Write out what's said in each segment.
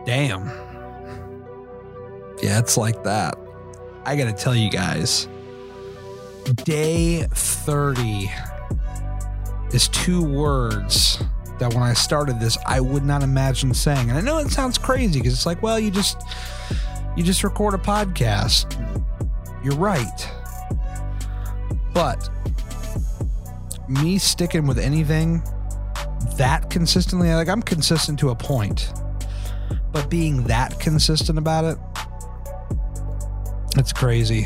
Damn. Yeah, it's like that. I got to tell you guys, day 30 is 2 words that when I started this, I would not imagine saying. And I know it sounds crazy because it's like, well, you just record a podcast. You're right. But me sticking with anything that consistently, like I'm consistent to a point, but being that consistent about it, it's crazy.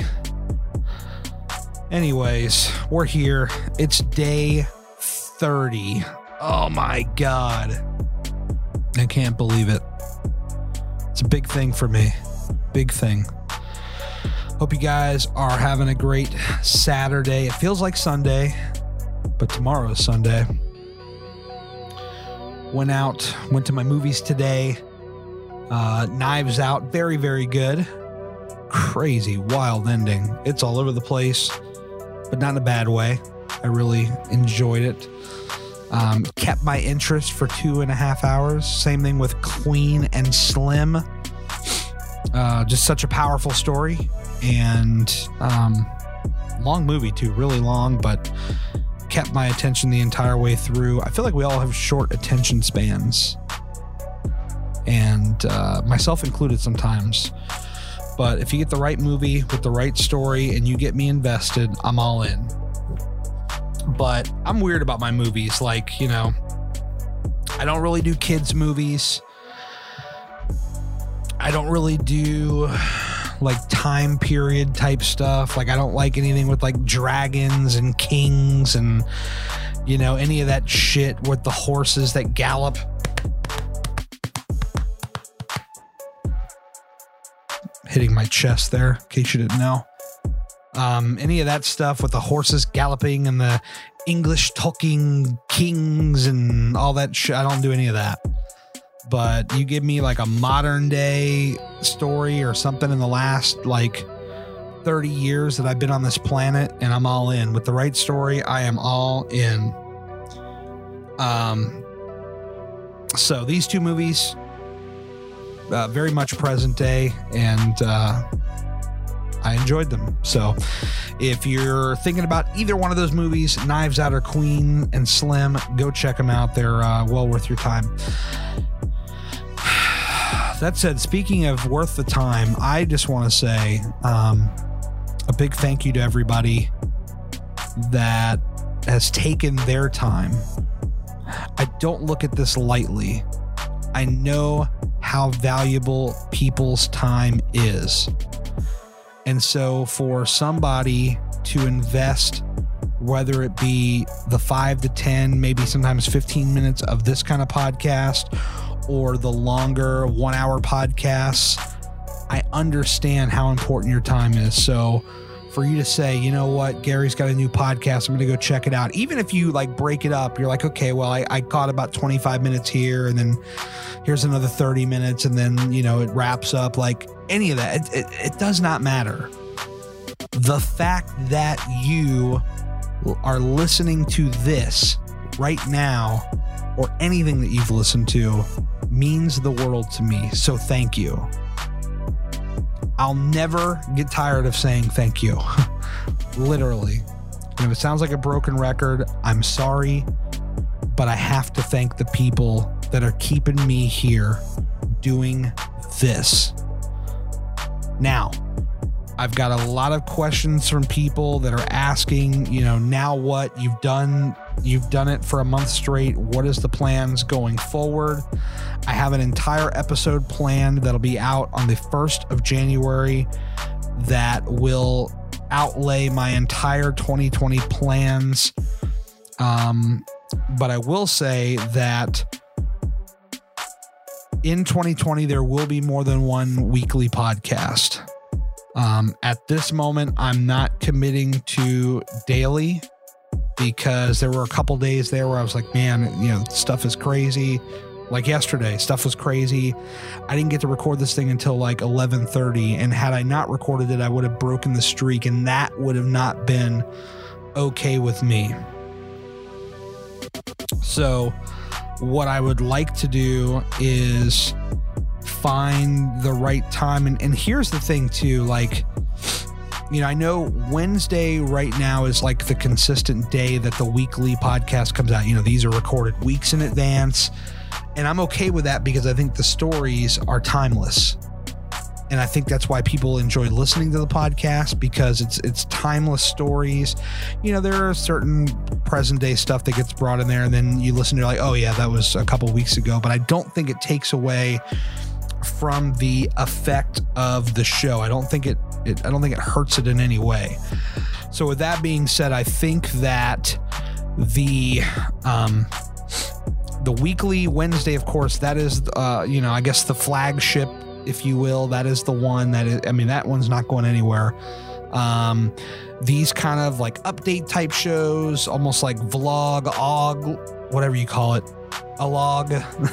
Anyways, we're here. It's day 30. Oh my God. I can't believe it. It's a big thing for me. Big thing. Hope you guys are having a great Saturday. It feels like Sunday, but tomorrow is Sunday. Went to my movies today. Knives Out. Very, very good. Crazy, wild ending. It's all over the place, but not in a bad way. I really enjoyed it. Kept my interest for 2.5 hours. Same thing with Queen and Slim. Just such a powerful story, and long movie too, really long, but kept my attention the entire way through. I feel like we all have short attention spans, and myself included sometimes. But if you get the right movie with the right story and you get me invested, I'm all in. But I'm weird about my movies. Like, you know, I don't really do kids movies. I don't really do like time period type stuff. Like I don't like anything with like dragons and kings and, you know, any of that shit with the horses that gallop. Hitting my chest there, in case you didn't know. Any of that stuff with the horses galloping and the English talking kings and all that shit. I don't do any of that. But you give me like a modern day story or something in the last like 30 years that I've been on this planet, and I'm all in. With the right story, I am all in. So these 2 movies, very much present day, and I enjoyed them. So if you're thinking about either one of those movies, Knives Out or Queen and Slim, go check them out. They're well worth your time. That said, speaking of worth the time, I just want to say a big thank you to everybody that has taken their time. I don't look at this lightly. I know how valuable people's time is. And so for somebody to invest, whether it be the 5 to 10, maybe sometimes 15 minutes of this kind of podcast, or the longer 1 hour podcasts, I understand how important your time is. So for you to say, you know what, Gary's got a new podcast, I'm going to go check it out. Even if you like break it up, you're like, okay, well, I caught about 25 minutes here, and then here's another 30 minutes. And then, you know, it wraps up. Like any of that. It does not matter. The fact that you are listening to this right now, or anything that you've listened to, means the world to me. So thank you. I'll never get tired of saying thank you. Literally. And if it sounds like a broken record, I'm sorry, but I have to thank the people that are keeping me here doing this. Now, I've got a lot of questions from people that are asking, you know, now what? You've done it for a month straight. What is the plans going forward? I have an entire episode planned that'll be out on the 1st of January that will outlay my entire 2020 plans. But I will say that in 2020, there will be more than one weekly podcast. At this moment, I'm not committing to daily, because there were a couple days there where I was like, man, you know, stuff is crazy. Like yesterday, stuff was crazy. I didn't get to record this thing until like 11:30. And had I not recorded it, I would have broken the streak, and that would have not been okay with me. So what I would like to do is find the right time. And here's the thing too, like, you know, I know Wednesday right now is like the consistent day that the weekly podcast comes out. You know, these are recorded weeks in advance, and I'm okay with that because I think the stories are timeless. And I think that's why people enjoy listening to the podcast, because it's timeless stories. You know, there are certain present day stuff that gets brought in there, and then you listen to like, oh yeah, that was a couple weeks ago. But I don't think it takes away from the effect of the show. I don't think it hurts it in any way. So with that being said, I think that the weekly Wednesday, of course, that is you know, I guess the flagship, if you will. That is the one that is, I mean, that one's not going anywhere. These kind of like update type shows, almost like vlog, whatever you call it, a log.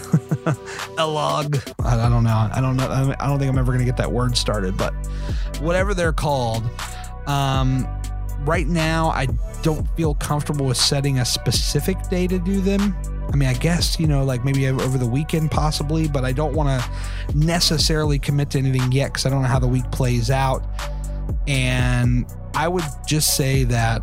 I don't know. I don't think I'm ever going to get that word started, but whatever they're called. Right now, I don't feel comfortable with setting a specific day to do them. I mean, I guess, you know, like maybe over the weekend possibly, but I don't want to necessarily commit to anything yet because I don't know how the week plays out. And I would just say that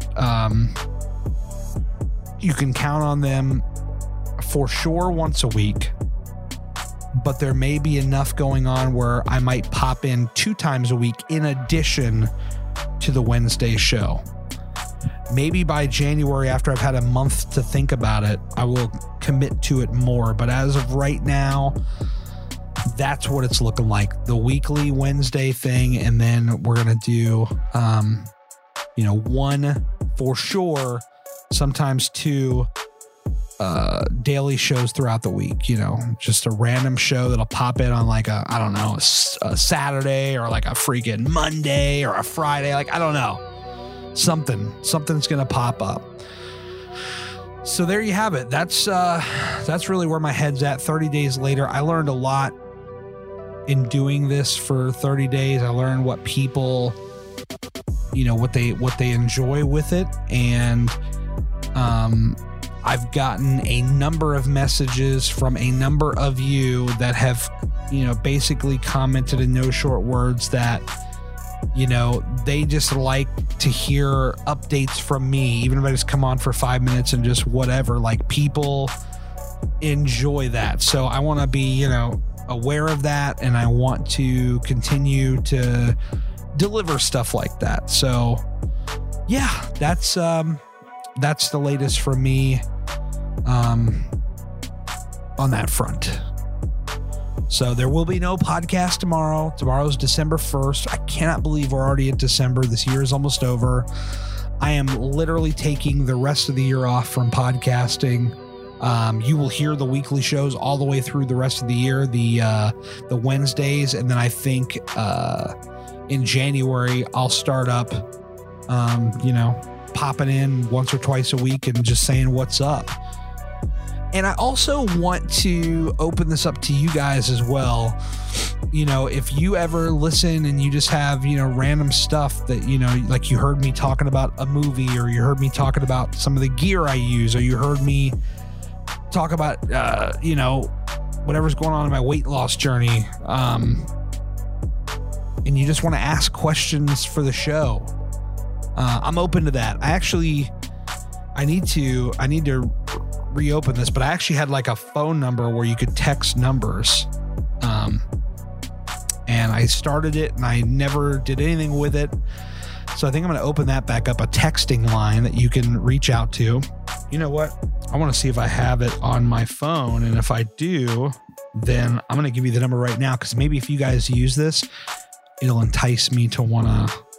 you can count on them for sure once a week, but there may be enough going on where I might pop in 2 times a week in addition to the Wednesday show. Maybe by January, after I've had a month to think about it, I will commit to it more. But as of right now, that's what it's looking like. The weekly Wednesday thing. And then we're going to do, you know, 1 for sure, sometimes 2 daily shows throughout the week. You know, just a random show that'll pop in on like I don't know, a Saturday or like a freaking Monday or a Friday. Like, I don't know. Something's going to pop up. So there you have it. That's really where my head's at. 30 days later, I learned a lot in doing this for 30 days. I learned what people, you know, what they enjoy with it. And, I've gotten a number of messages from a number of you that have, you know, basically commented in no short words that, you know, they just like to hear updates from me, even if I just come on for 5 minutes and just whatever. Like, people enjoy that. So I want to be, you know, aware of that, and I want to continue to deliver stuff like that. So yeah, that's the latest from me on that front. So there will be no podcast tomorrow. Tomorrow's December 1st. I cannot believe we're already in December. This year is almost over. I am literally taking the rest of the year off from podcasting. You will hear the weekly shows all the way through the rest of the year, the Wednesdays. And then I think in January, I'll start up, you know, popping in once or twice a week and just saying what's up. And I also want to open this up to you guys as well. You know, if you ever listen and you just have, you know, random stuff that, you know, like you heard me talking about a movie, or you heard me talking about some of the gear I use, or you heard me talk about, you know, whatever's going on in my weight loss journey. And you just want to ask questions for the show. I'm open to that. I need to reopen this, but I actually had like a phone number where you could text numbers. And I started it and I never did anything with it. So I think I'm going to open that back up, a texting line that you can reach out to. You know what? I want to see if I have it on my phone. And if I do, then I'm going to give you the number right now, because maybe if you guys use this, it'll entice me to want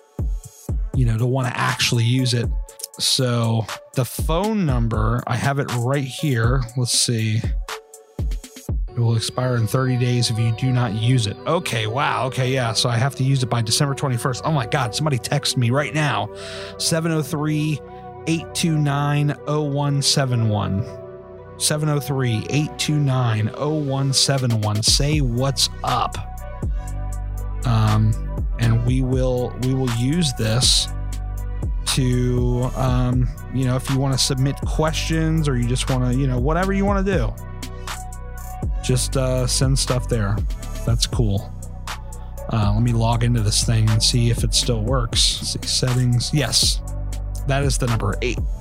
to actually use it. So the phone number, I have it right here. Let's see. It will expire in 30 days if you do not use it. Okay. Wow. Okay. Yeah. So I have to use it by December 21st. Oh my God. Somebody text me right now. 703-829-0171. 703-829-0171. Say what's up. And we will use this to, you know, if you want to submit questions, or you just want to, you know, whatever you want to do. just send stuff there. That's cool. Let me log into this thing and see if it still works. Let's see, settings. Yes, that is the number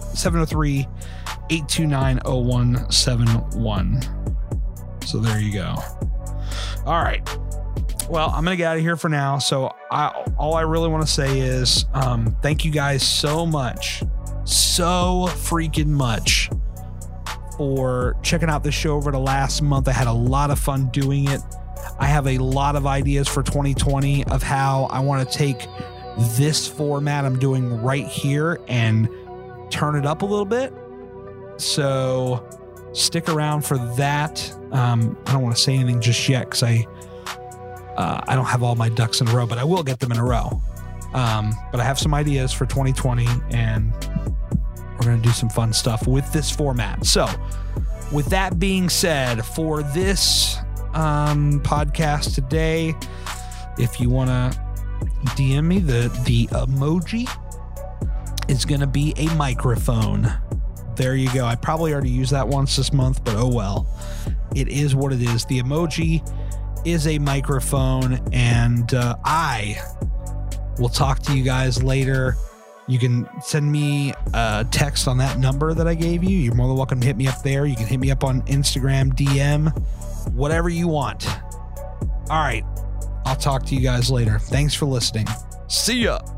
703-829-0171. So there you go. All right. Well, I'm going to get out of here for now. So all I really want to say is thank you guys so much, so freaking much for checking out the show over the last month. I had a lot of fun doing it. I have a lot of ideas for 2020 of how I want to take this format I'm doing right here and turn it up a little bit. So stick around for that. I don't want to say anything just yet because I don't have all my ducks in a row, but I will get them in a row. But I have some ideas for 2020, and we're going to do some fun stuff with this format. So with that being said, for this podcast today, if you want to DM me, the emoji is going to be a microphone. There you go. I probably already used that once this month, but oh well. It is what it is. The emoji is a microphone, and I will talk to you guys later. You can send me a text on that number that I gave you. You're more than welcome to hit me up there. You can hit me up on Instagram, DM, whatever you want. All right. I'll talk to you guys later. Thanks for listening. See ya.